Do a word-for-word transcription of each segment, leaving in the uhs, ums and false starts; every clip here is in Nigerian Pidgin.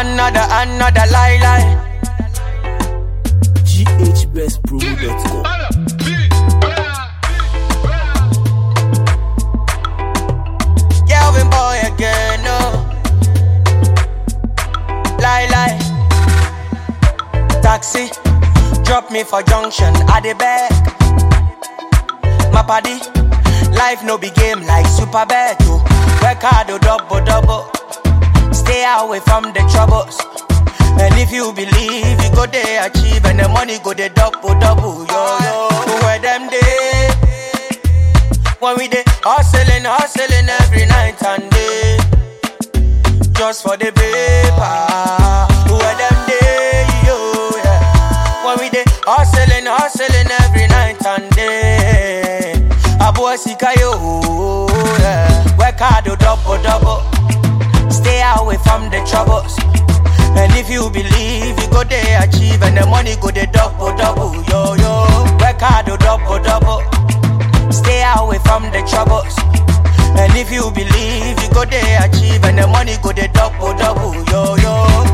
Another, another lie, lie. G H best promo dot com. Calvin boy again, no. Lie, lie. Taxi, drop me for junction, at the back. My paddy, life no be game like super bad, yo. Work hard, oh, double, double. Stay away from the troubles. And if you believe, you go there achieve, and the money go there double, double, yo, yo. Where them day, when we dey hustling, hustling every night and day, just for the paper. Where them day, yo, yeah. When we dey hustling, hustling every night and day, Abu Sika, yo, yeah. Work hard, oh, double, double. Stay away from the troubles. And if you believe, you go there achieve, and the money go there double, double, yo, yo. Work hard, oh, double, double. Stay away from the troubles. And if you believe, you go there achieve, and the money go there double, double, yo, yo.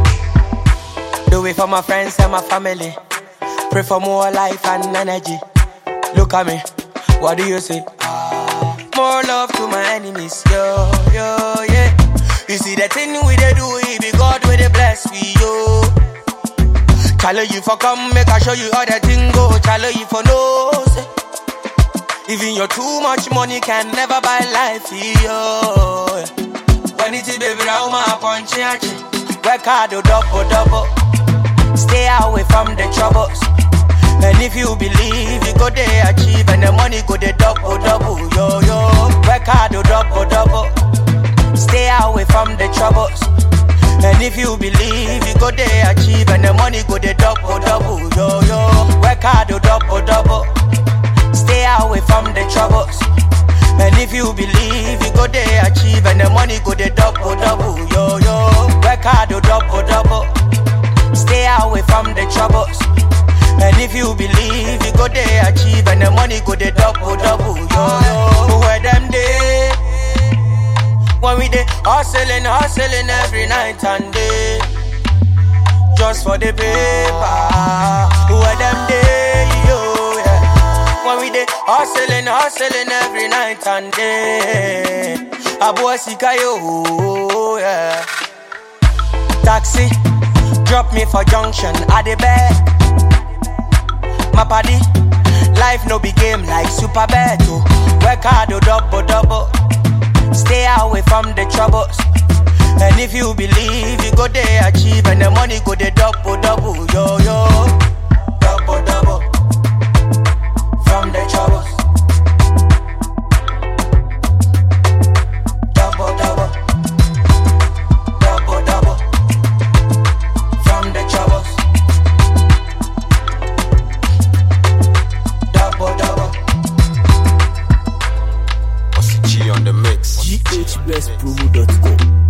Do it for my friends and my family. Pray for more life and energy. Look at me, what do you say? More love to my enemies, yo, yo, yeah. You see the thing we dey do, it be God with the bless we, yo. Challenge you for come, make I show you how the thing go. Challenge you for no, say. Even your too much money can never buy life, yo. When it is baby, now my punch, work hard, oh, double, double. Stay away from the troubles. And if you believe, you go there achieve, and the money go there double, double, yo, yo. Work hard, oh, double, double. Stay away from the troubles. And if you believe, you go there achieve, and the money go there double, double, yo, yo. Work hard, oh, double, double. Stay away from the troubles. And if you believe, you go there achieve, and the money go there double, double, yo, yo. Work hard, oh, double, double. Stay away from the troubles. And if you believe, you go there achieve, and the money go there double, double, yo, yo. Where them day, when we dey hustling, hustling every night and day, just for the paper. Where them day, yo, yeah. When we dey hustling, hustling every night and day, Abu Sika, yo, yeah. Taxi, drop me for junction, at the back. My paddy, life no be game like super bad, yo. Work hard, oh, double, double. Stay away from the troubles. And if you believe, you go there achieve, and the money go there double, double, yo, yo. Double, double. From the troubles. Double, double. Double, double. From the troubles. Double, double. What's the G on the mix? G H best promo dot com.